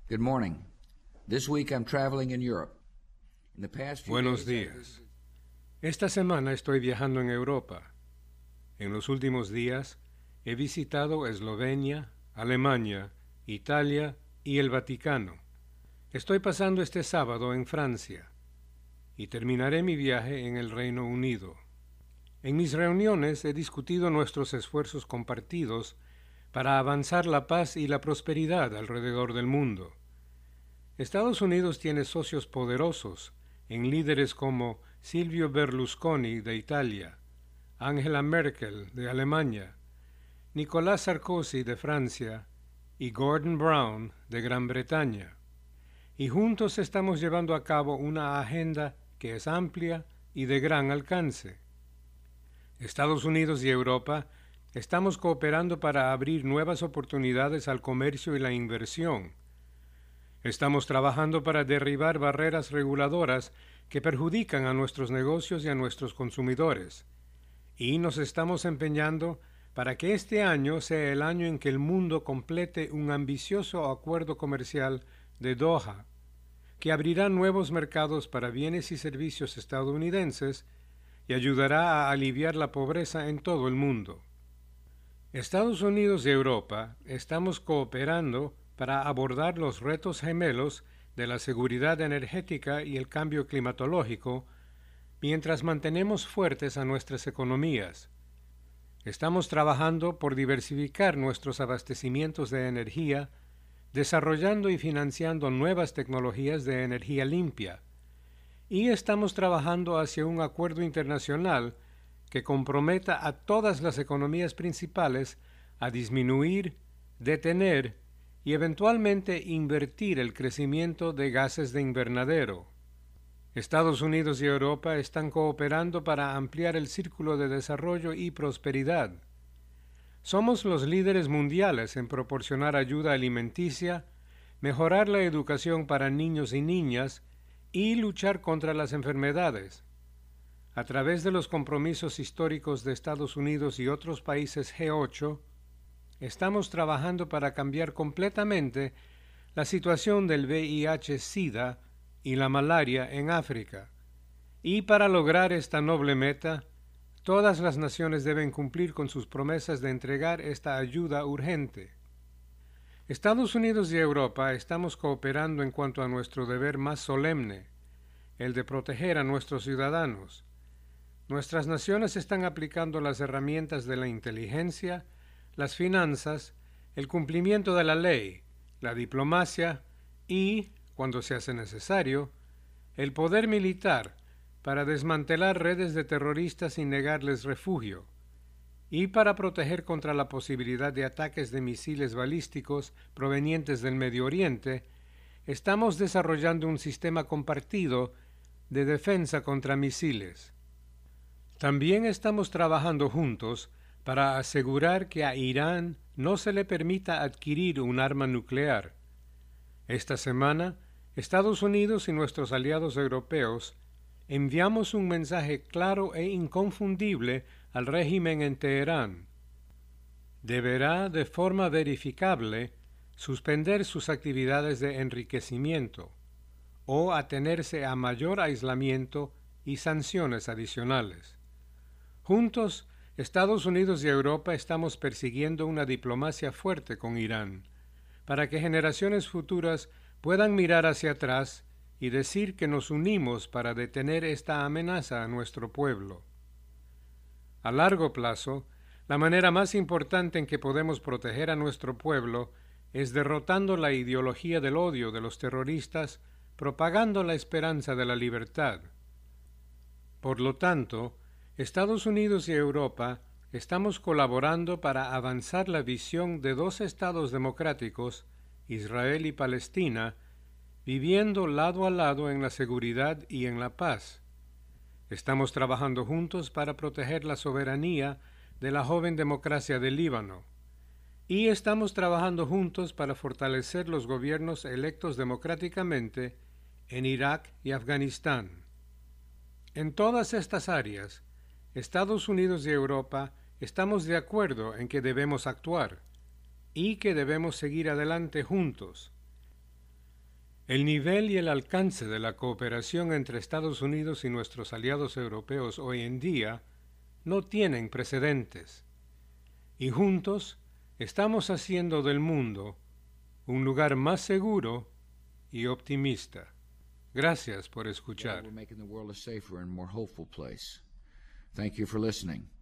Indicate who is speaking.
Speaker 1: Good morning. This week I'm traveling in Europe. In the past few
Speaker 2: Buenos
Speaker 1: days,
Speaker 2: días. Esta semana estoy viajando en Europa. En los últimos días he visitado Eslovenia, Alemania, Italia y el Vaticano. Estoy pasando este sábado en Francia y terminaré mi viaje en el Reino Unido. En mis reuniones he discutido nuestros esfuerzos compartidos para avanzar la paz y la prosperidad alrededor del mundo. Estados Unidos tiene socios poderosos en líderes como Silvio Berlusconi de Italia, Angela Merkel de Alemania, Nicolas Sarkozy de Francia y Gordon Brown de Gran Bretaña. Y juntos estamos llevando a cabo una agenda que es amplia y de gran alcance. Estados Unidos y Europa estamos cooperando para abrir nuevas oportunidades al comercio y la inversión. Estamos trabajando para derribar barreras reguladoras que perjudican a nuestros negocios y a nuestros consumidores. Y nos estamos empeñando para que este año sea el año en que el mundo complete un ambicioso acuerdo comercial de Doha, que abrirá nuevos mercados para bienes y servicios estadounidenses y ayudará a aliviar la pobreza en todo el mundo. Estados Unidos y Europa estamos cooperando para abordar los retos gemelos de la seguridad energética y el cambio climatológico, mientras mantenemos fuertes a nuestras economías. Estamos trabajando por diversificar nuestros abastecimientos de energía, desarrollando y financiando nuevas tecnologías de energía limpia, y estamos trabajando hacia un acuerdo internacional que comprometa a todas las economías principales a disminuir, detener y eventualmente invertir el crecimiento de gases de invernadero. Estados Unidos y Europa están cooperando para ampliar el círculo de desarrollo y prosperidad. Somos los líderes mundiales en proporcionar ayuda alimenticia, mejorar la educación para niños y niñas y luchar contra las enfermedades. A través de los compromisos históricos de Estados Unidos y otros países G8, estamos trabajando para cambiar completamente la situación del VIH-Sida y la malaria en África. Y para lograr esta noble meta, todas las naciones deben cumplir con sus promesas de entregar esta ayuda urgente. Estados Unidos y Europa estamos cooperando en cuanto a nuestro deber más solemne, el de proteger a nuestros ciudadanos. Nuestras naciones están aplicando las herramientas de la inteligencia, las finanzas, el cumplimiento de la ley, la diplomacia y, cuando se hace necesario, el poder militar para desmantelar redes de terroristas y negarles refugio, y para proteger contra la posibilidad de ataques de misiles balísticos provenientes del Medio Oriente, estamos desarrollando un sistema compartido de defensa contra misiles. También estamos trabajando juntos para asegurar que a Irán no se le permita adquirir un arma nuclear. Esta semana, Estados Unidos y nuestros aliados europeos enviamos un mensaje claro e inconfundible al régimen en Teherán. Deberá, de forma verificable, suspender sus actividades de enriquecimiento o atenerse a mayor aislamiento y sanciones adicionales. Juntos, Estados Unidos y Europa estamos persiguiendo una diplomacia fuerte con Irán, para que generaciones futuras puedan mirar hacia atrás y decir que nos unimos para detener esta amenaza a nuestro pueblo. A largo plazo, la manera más importante en que podemos proteger a nuestro pueblo es derrotando la ideología del odio de los terroristas, propagando la esperanza de la libertad. Por lo tanto, Estados Unidos y Europa estamos colaborando para avanzar la visión de dos estados democráticos, Israel y Palestina, viviendo lado a lado en la seguridad y en la paz. Estamos trabajando juntos para proteger la soberanía de la joven democracia del Líbano. Y estamos trabajando juntos para fortalecer los gobiernos electos democráticamente en Irak y Afganistán. En todas estas áreas, Estados Unidos y Europa estamos de acuerdo en que debemos actuar y que debemos seguir adelante juntos. El nivel y el alcance de la cooperación entre Estados Unidos y nuestros aliados europeos hoy en día no tienen precedentes, y juntos estamos haciendo del mundo un lugar más seguro y optimista. Gracias por escuchar.
Speaker 1: We're making the world a safer and more hopeful place. Thank you for listening.